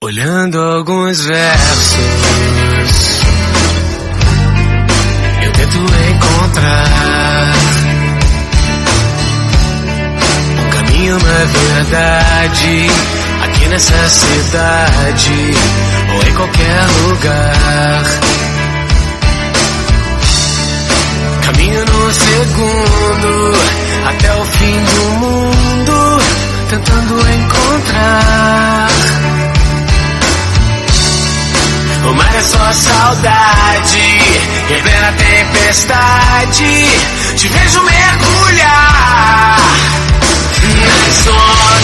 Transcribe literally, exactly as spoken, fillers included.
Olhando alguns versos, eu tento encontrar um caminho na verdade, aqui nessa cidade ou em qualquer lugar. Caminho no segundo até o fim do mundo, tentando encontrar. O mar é só saudade, e em plena tempestade te vejo mergulhar nas ondas.